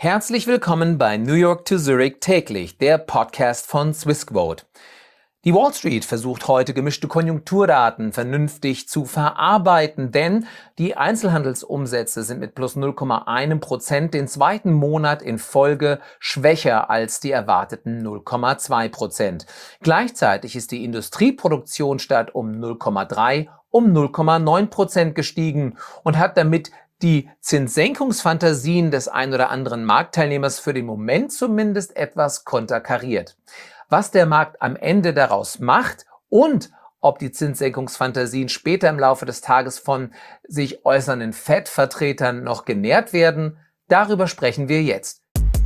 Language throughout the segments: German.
Herzlich willkommen bei New York to Zurich täglich, der Podcast von Swissquote. Die Wall Street versucht heute gemischte Konjunkturdaten vernünftig zu verarbeiten, denn die Einzelhandelsumsätze sind mit plus 0,1% den zweiten Monat in Folge schwächer als die erwarteten 0,2%. Gleichzeitig ist die Industrieproduktion statt um 0,3 um 0,9% gestiegen und hat damit die Zinssenkungsfantasien des ein oder anderen Marktteilnehmers für den Moment zumindest etwas konterkariert. Was der Markt am Ende daraus macht und ob die Zinssenkungsfantasien später im Laufe des Tages von sich äußernden Fed-Vertretern noch genährt werden, darüber sprechen wir jetzt.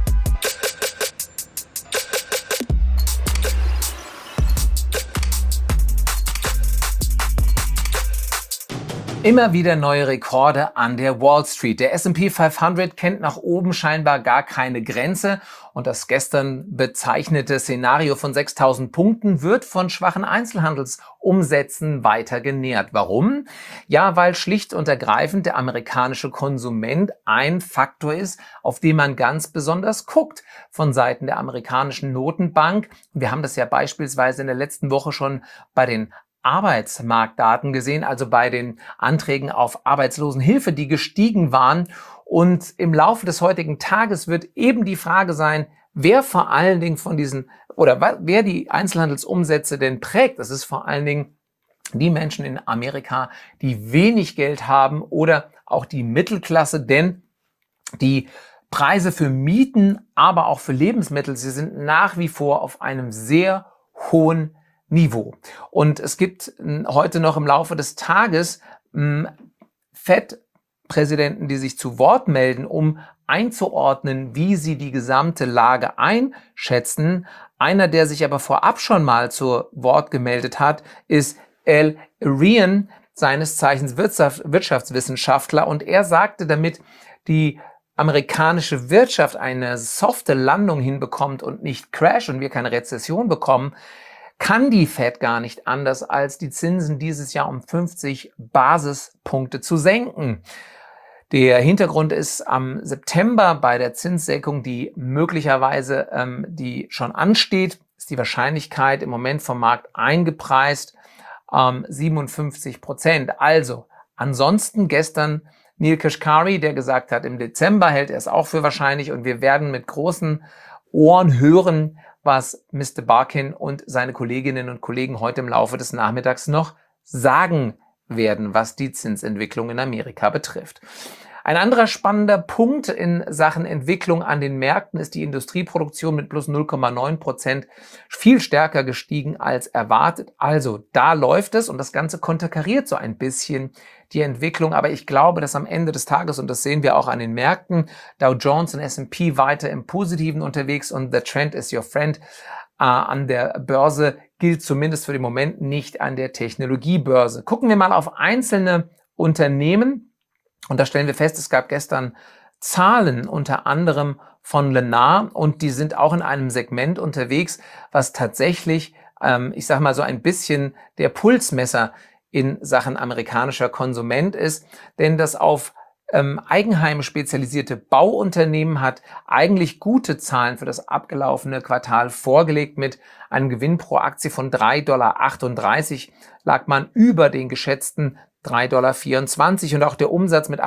Immer wieder neue Rekorde an der Wall Street. Der S&P 500 kennt nach oben scheinbar gar keine Grenze und das gestern bezeichnete Szenario von 6.000 Punkten wird von schwachen Einzelhandelsumsätzen weiter genährt. Warum? Ja, weil schlicht und ergreifend der amerikanische Konsument ein Faktor ist, auf den man ganz besonders guckt von Seiten der amerikanischen Notenbank. Wir haben das ja beispielsweise in der letzten Woche schon bei den Arbeitsmarktdaten gesehen, also bei den Anträgen auf Arbeitslosenhilfe, die gestiegen waren. Und im Laufe des heutigen Tages wird eben die Frage sein, wer vor allen Dingen von diesen oder wer die Einzelhandelsumsätze denn prägt. Das ist vor allen Dingen die Menschen in Amerika, die wenig Geld haben oder auch die Mittelklasse, denn die Preise für Mieten, aber auch für Lebensmittel, sie sind nach wie vor auf einem sehr hohen Niveau. Und es gibt heute noch im Laufe des Tages Fed-Präsidenten, die sich zu Wort melden, um einzuordnen, wie sie die gesamte Lage einschätzen. Einer, der sich aber vorab schon mal zu Wort gemeldet hat, ist Al Ryan, seines Zeichens Wirtschaftswissenschaftler. Und er sagte, damit die amerikanische Wirtschaft eine softe Landung hinbekommt und nicht Crash und wir keine Rezession bekommen, kann die Fed gar nicht anders, als die Zinsen dieses Jahr um 50 Basispunkte zu senken. Der Hintergrund ist am September bei der Zinssenkung, die möglicherweise die schon ansteht, ist die Wahrscheinlichkeit im Moment vom Markt eingepreist 57%. Also ansonsten gestern Neel Kashkari, der gesagt hat, im Dezember hält er es auch für wahrscheinlich und wir werden mit großen Ohren hören, was Mr. Barkin und seine Kolleginnen und Kollegen heute im Laufe des Nachmittags noch sagen werden, was die Zinsentwicklung in Amerika betrifft. Ein anderer spannender Punkt in Sachen Entwicklung an den Märkten ist die Industrieproduktion mit plus 0,9% viel stärker gestiegen als erwartet. Also da läuft es und das Ganze konterkariert so ein bisschen die Entwicklung. Aber ich glaube, dass am Ende des Tages, und das sehen wir auch an den Märkten, Dow Jones und S&P weiter im Positiven unterwegs und the trend is your friend. An der Börse gilt zumindest für den Moment nicht an der Technologiebörse. Gucken wir mal auf einzelne Unternehmen. Und da stellen wir fest, es gab gestern Zahlen unter anderem von Lennar und die sind auch in einem Segment unterwegs, was tatsächlich, ich sag mal so ein bisschen der Pulsmesser in Sachen amerikanischer Konsument ist, denn das auf Eigenheime spezialisierte Bauunternehmen hat eigentlich gute Zahlen für das abgelaufene Quartal vorgelegt. Mit einem Gewinn pro Aktie von 3,38 $ lag man über den geschätzten 3,24 $ und auch der Umsatz mit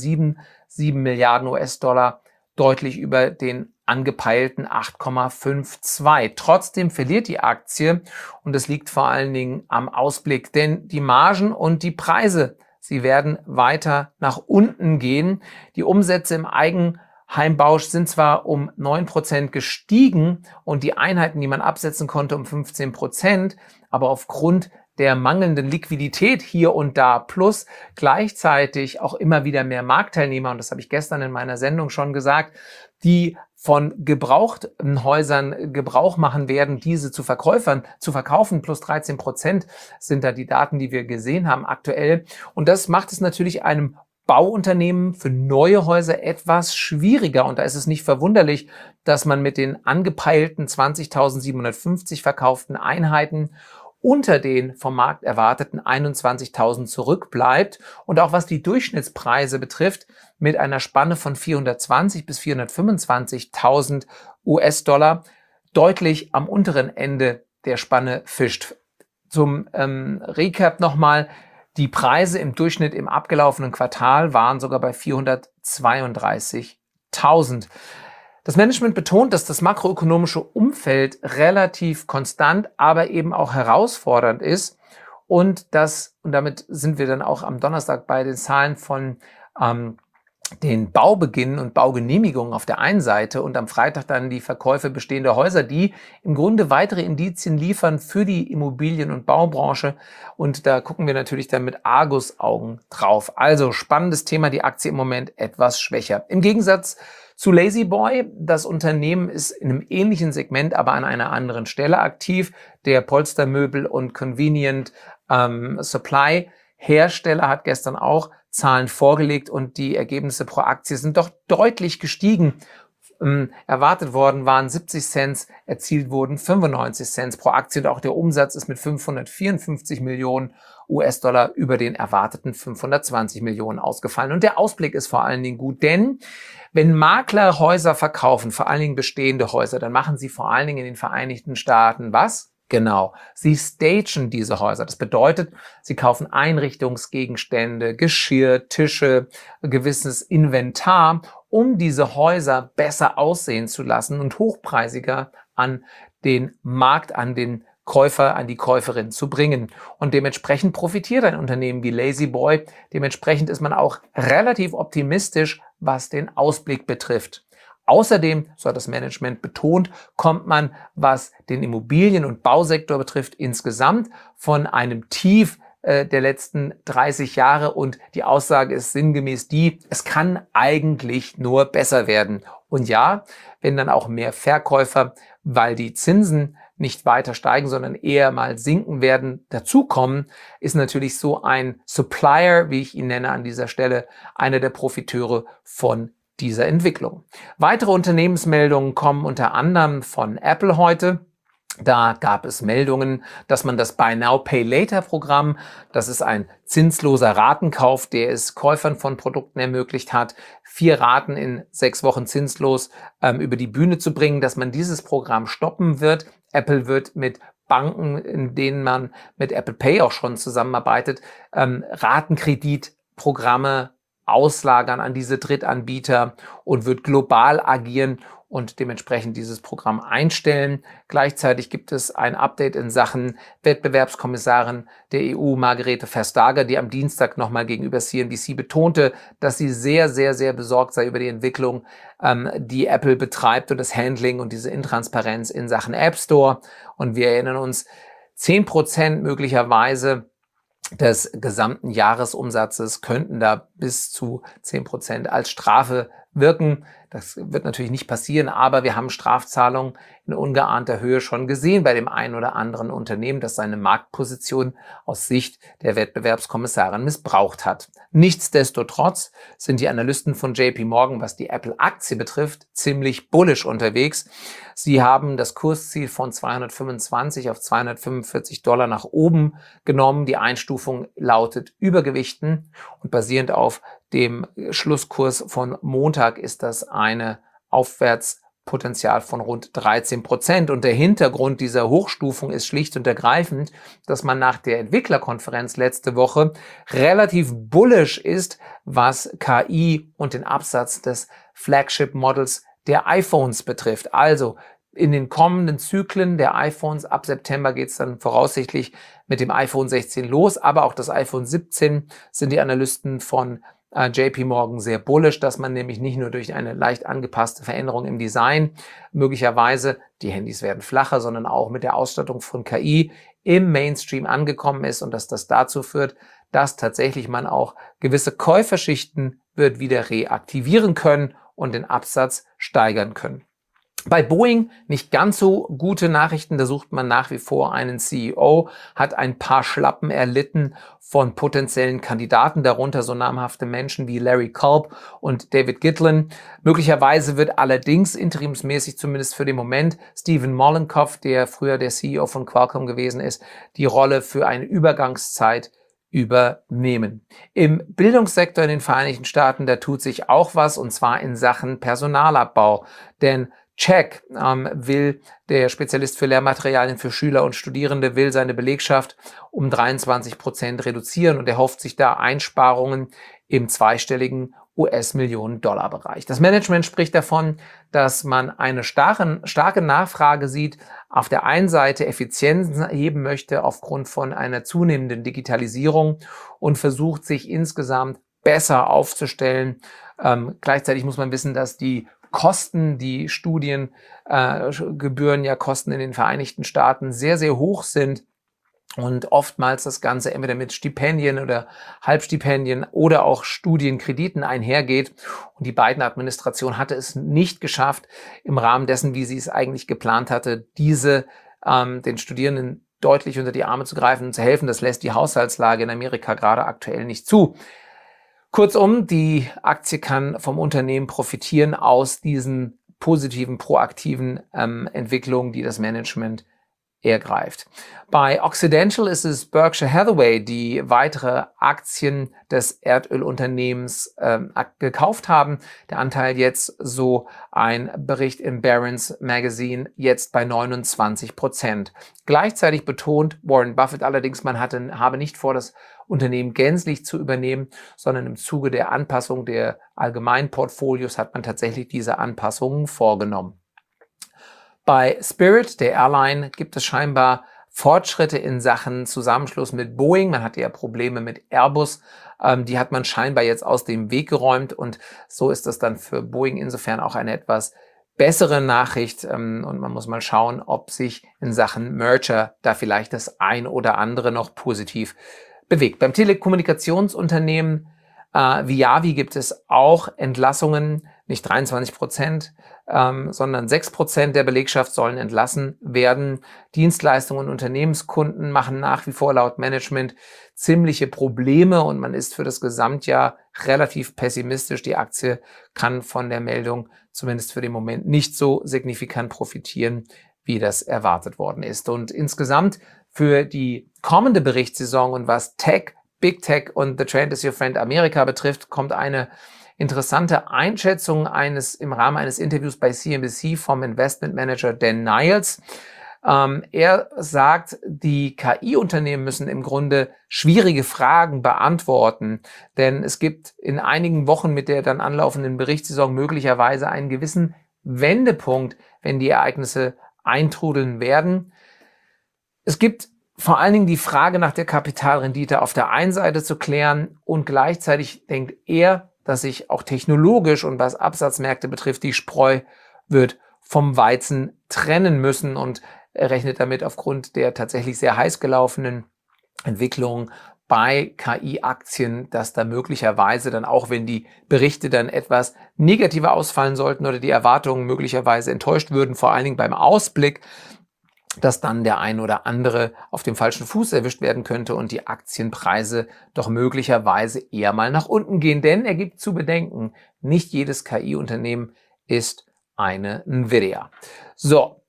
8,77 Milliarden US-Dollar deutlich über den angepeilten 8,52. Trotzdem verliert die Aktie und es liegt vor allen Dingen am Ausblick, denn die Margen und die Preise, sie werden weiter nach unten gehen. Die Umsätze im Eigenheimbau sind zwar um 9% gestiegen und die Einheiten, die man absetzen konnte, um 15%, aber aufgrund der mangelnden Liquidität hier und da plus gleichzeitig auch immer wieder mehr Marktteilnehmer, und das habe ich gestern in meiner Sendung schon gesagt, die von gebrauchten Häusern Gebrauch machen werden, diese zu verkaufen, plus 13% sind da die Daten, die wir gesehen haben aktuell. Und das macht es natürlich einem Bauunternehmen für neue Häuser etwas schwieriger. Und da ist es nicht verwunderlich, dass man mit den angepeilten 20.750 verkauften Einheiten unter den vom Markt erwarteten 21.000 zurückbleibt und auch was die Durchschnittspreise betrifft, mit einer Spanne von 420 bis 425.000 US-Dollar deutlich am unteren Ende der Spanne fischt. Zum Recap nochmal: Die Preise im Durchschnitt im abgelaufenen Quartal waren sogar bei 432.000. Das Management betont, dass das makroökonomische Umfeld relativ konstant, aber eben auch herausfordernd ist und damit sind wir dann auch am Donnerstag bei den Zahlen von den Baubeginn und Baugenehmigungen auf der einen Seite und am Freitag dann die Verkäufe bestehender Häuser, die im Grunde weitere Indizien liefern für die Immobilien- und Baubranche. Und da gucken wir natürlich dann mit Argusaugen drauf. Also spannendes Thema, die Aktie im Moment etwas schwächer. Im Gegensatz zu La-Z-Boy, das Unternehmen ist in einem ähnlichen Segment, aber an einer anderen Stelle aktiv. Der Polstermöbel- und Convenient Supply Hersteller hat gestern auch Zahlen vorgelegt und die Ergebnisse pro Aktie sind doch deutlich gestiegen. Erwartet worden waren 70 Cent, erzielt wurden 95 Cent pro Aktie und auch der Umsatz ist mit 554 Millionen US-Dollar über den erwarteten 520 Millionen ausgefallen. Und der Ausblick ist vor allen Dingen gut, denn wenn Makler Häuser verkaufen, vor allen Dingen bestehende Häuser, dann machen sie vor allen Dingen in den Vereinigten Staaten was? Genau, sie stagen diese Häuser. Das bedeutet, sie kaufen Einrichtungsgegenstände, Geschirr, Tische, gewisses Inventar, um diese Häuser besser aussehen zu lassen und hochpreisiger an den Markt, an den Käufer, an die Käuferin zu bringen. Und dementsprechend profitiert ein Unternehmen wie La-Z-Boy. Dementsprechend ist man auch relativ optimistisch, was den Ausblick betrifft. Außerdem, so hat das Management betont, kommt man, was den Immobilien- und Bausektor betrifft, insgesamt von einem Tief der letzten 30 Jahre und die Aussage ist sinngemäß die, es kann eigentlich nur besser werden. Und ja, wenn dann auch mehr Verkäufer, weil die Zinsen nicht weiter steigen, sondern eher mal sinken werden, dazukommen, ist natürlich so ein Supplier, wie ich ihn nenne an dieser Stelle, einer der Profiteure von dieser Entwicklung. Weitere Unternehmensmeldungen kommen unter anderem von Apple heute. Da gab es Meldungen, dass man das Buy Now Pay Later Programm, das ist ein zinsloser Ratenkauf, der es Käufern von Produkten ermöglicht hat, 4 Raten in 6 Wochen zinslos über die Bühne zu bringen, dass man dieses Programm stoppen wird. Apple wird mit Banken, in denen man mit Apple Pay auch schon zusammenarbeitet, Ratenkreditprogramme auslagern an diese Drittanbieter und wird global agieren und dementsprechend dieses Programm einstellen. Gleichzeitig gibt es ein Update in Sachen Wettbewerbskommissarin der EU, Margrethe Vestager, die am Dienstag nochmal gegenüber CNBC betonte, dass sie sehr, sehr, sehr besorgt sei über die Entwicklung, die Apple betreibt und das Handling und diese Intransparenz in Sachen App Store. Und wir erinnern uns, 10% möglicherweise des gesamten Jahresumsatzes könnten da bis zu 10% als Strafe wirken. Das wird natürlich nicht passieren, aber wir haben Strafzahlungen in ungeahnter Höhe schon gesehen bei dem einen oder anderen Unternehmen, das seine Marktposition aus Sicht der Wettbewerbskommissarin missbraucht hat. Nichtsdestotrotz sind die Analysten von JP Morgan, was die Apple-Aktie betrifft, ziemlich bullish unterwegs. Sie haben das Kursziel von 225 auf 245 Dollar nach oben genommen. Die Einstufung lautet Übergewichten und basierend auf dem Schlusskurs von Montag ist das eine Aufwärtspotenzial von rund 13%. Und der Hintergrund dieser Hochstufung ist schlicht und ergreifend, dass man nach der Entwicklerkonferenz letzte Woche relativ bullish ist, was KI und den Absatz des Flagship-Models der iPhones betrifft. Also in den kommenden Zyklen der iPhones ab September geht es dann voraussichtlich mit dem iPhone 16 los, aber auch das iPhone 17 sind die Analysten von JP Morgan sehr bullish, dass man nämlich nicht nur durch eine leicht angepasste Veränderung im Design möglicherweise, die Handys werden flacher, sondern auch mit der Ausstattung von KI im Mainstream angekommen ist und dass das dazu führt, dass tatsächlich man auch gewisse Käuferschichten wird wieder reaktivieren können und den Absatz steigern können. Bei Boeing nicht ganz so gute Nachrichten, da sucht man nach wie vor einen CEO, hat ein paar Schlappen erlitten von potenziellen Kandidaten, darunter so namhafte Menschen wie Larry Culp und David Gitlin. Möglicherweise wird allerdings interimsmäßig, zumindest für den Moment, Stephen Mollenkopf, der früher der CEO von Qualcomm gewesen ist, die Rolle für eine Übergangszeit übernehmen. Im Bildungssektor in den Vereinigten Staaten, da tut sich auch was, und zwar in Sachen Personalabbau, denn Check der Spezialist für Lehrmaterialien für Schüler und Studierende, will seine Belegschaft um 23% reduzieren und erhofft sich da Einsparungen im zweistelligen US-Millionen-Dollar-Bereich. Das Management spricht davon, dass man eine starke Nachfrage sieht, auf der einen Seite Effizienzen erheben möchte aufgrund von einer zunehmenden Digitalisierung und versucht, sich insgesamt besser aufzustellen. Gleichzeitig muss man wissen, dass die Kosten, die Studiengebühren, Kosten in den Vereinigten Staaten sehr, sehr hoch sind und oftmals das Ganze entweder mit Stipendien oder Halbstipendien oder auch Studienkrediten einhergeht. Und die Biden-Administration hatte es nicht geschafft, im Rahmen dessen, wie sie es eigentlich geplant hatte, den Studierenden deutlich unter die Arme zu greifen und zu helfen. Das lässt die Haushaltslage in Amerika gerade aktuell nicht zu. Kurzum, die Aktie kann vom Unternehmen profitieren aus diesen positiven, proaktiven Entwicklungen, die das Management ergreift. Bei Occidental ist es Berkshire Hathaway, die weitere Aktien des Erdölunternehmens gekauft haben. Der Anteil jetzt, so ein Bericht im Barron's Magazine, jetzt bei 29%. Gleichzeitig betont Warren Buffett allerdings, man habe nicht vor, das Unternehmen gänzlich zu übernehmen, sondern im Zuge der Anpassung der allgemeinen Portfolios hat man tatsächlich diese Anpassungen vorgenommen. Bei Spirit, der Airline, gibt es scheinbar Fortschritte in Sachen Zusammenschluss mit Boeing. Man hatte ja Probleme mit Airbus. Die hat man scheinbar jetzt aus dem Weg geräumt und so ist das dann für Boeing insofern auch eine etwas bessere Nachricht. Und man muss mal schauen, ob sich in Sachen Merger da vielleicht das ein oder andere noch positiv bewegt. Beim Telekommunikationsunternehmen Viavi gibt es auch Entlassungen, nicht 23%, sondern 6% der Belegschaft sollen entlassen werden. Dienstleistungen und Unternehmenskunden machen nach wie vor laut Management ziemliche Probleme und man ist für das Gesamtjahr relativ pessimistisch. Die Aktie kann von der Meldung zumindest für den Moment nicht so signifikant profitieren, wie das erwartet worden ist. Und insgesamt für die kommende Berichtssaison und was Big Tech und The Trend is Your Friend Amerika betrifft, kommt eine interessante Einschätzung im Rahmen eines Interviews bei CNBC vom Investmentmanager Dan Niles. Er sagt, die KI-Unternehmen müssen im Grunde schwierige Fragen beantworten, denn es gibt in einigen Wochen mit der dann anlaufenden Berichtssaison möglicherweise einen gewissen Wendepunkt, wenn die Ereignisse eintrudeln werden. Es gibt vor allen Dingen die Frage nach der Kapitalrendite auf der einen Seite zu klären und gleichzeitig denkt er, dass sich auch technologisch und was Absatzmärkte betrifft, die Spreu wird vom Weizen trennen müssen und er rechnet damit aufgrund der tatsächlich sehr heiß gelaufenen Entwicklung bei KI-Aktien, dass da möglicherweise dann auch, wenn die Berichte dann etwas negativer ausfallen sollten oder die Erwartungen möglicherweise enttäuscht würden, vor allen Dingen beim Ausblick, dass dann der ein oder andere auf dem falschen Fuß erwischt werden könnte und die Aktienpreise doch möglicherweise eher mal nach unten gehen. Denn er gibt zu bedenken, nicht jedes KI-Unternehmen ist eine Nvidia. So,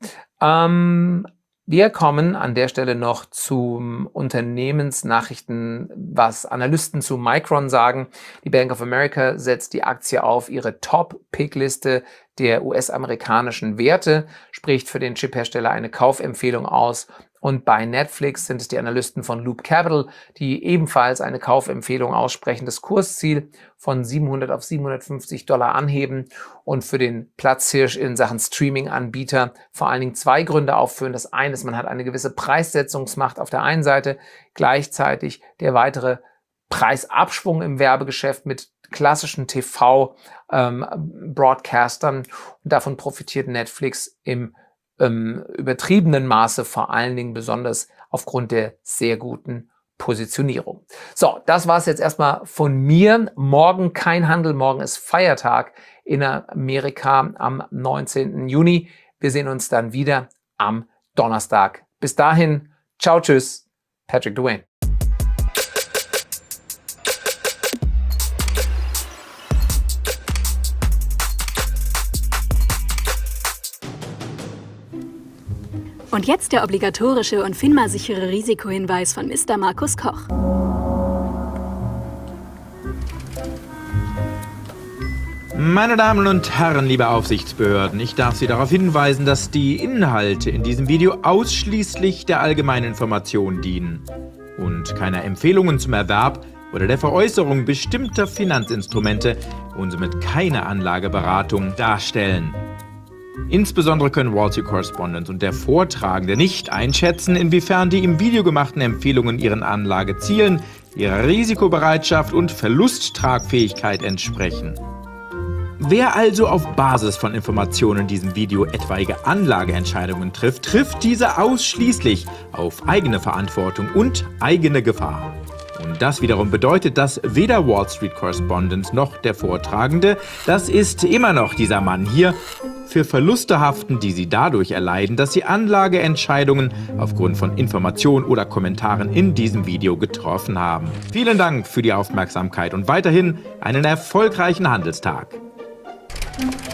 wir kommen an der Stelle noch zum Unternehmensnachrichten, was Analysten zu Micron sagen. Die Bank of America setzt die Aktie auf ihre Top-Pick-Liste der US-amerikanischen Werte, spricht für den Chiphersteller eine Kaufempfehlung aus. Und bei Netflix sind es die Analysten von Loop Capital, die ebenfalls eine Kaufempfehlung aussprechen, das Kursziel von 700 auf $750 anheben und für den Platzhirsch in Sachen Streaming-Anbieter vor allen Dingen zwei Gründe aufführen. Das eine ist, man hat eine gewisse Preissetzungsmacht auf der einen Seite, gleichzeitig der weitere Preisabschwung im Werbegeschäft mit klassischen TV-Broadcastern und davon profitiert Netflix im übertriebenen Maße, vor allen Dingen besonders aufgrund der sehr guten Positionierung. So, das war es jetzt erstmal von mir. Morgen kein Handel, morgen ist Feiertag in Amerika am 19. Juni. Wir sehen uns dann wieder am Donnerstag. Bis dahin, ciao, tschüss, Patrick Duane. Und jetzt der obligatorische und FINMA-sichere Risikohinweis von Mr. Markus Koch. Meine Damen und Herren, liebe Aufsichtsbehörden, ich darf Sie darauf hinweisen, dass die Inhalte in diesem Video ausschließlich der allgemeinen Information dienen und keiner Empfehlungen zum Erwerb oder der Veräußerung bestimmter Finanzinstrumente und somit keine Anlageberatung darstellen. Insbesondere können Wall Street Correspondent und der Vortragende nicht einschätzen, inwiefern die im Video gemachten Empfehlungen ihren Anlagezielen, ihrer Risikobereitschaft und Verlusttragfähigkeit entsprechen. Wer also auf Basis von Informationen in diesem Video etwaige Anlageentscheidungen trifft, trifft diese ausschließlich auf eigene Verantwortung und eigene Gefahr. Und das wiederum bedeutet, dass weder Wall Street Correspondent noch der Vortragende, das ist immer noch dieser Mann hier, für Verluste haften, die sie dadurch erleiden, dass sie Anlageentscheidungen aufgrund von Informationen oder Kommentaren in diesem Video getroffen haben. Vielen Dank für die Aufmerksamkeit und weiterhin einen erfolgreichen Handelstag.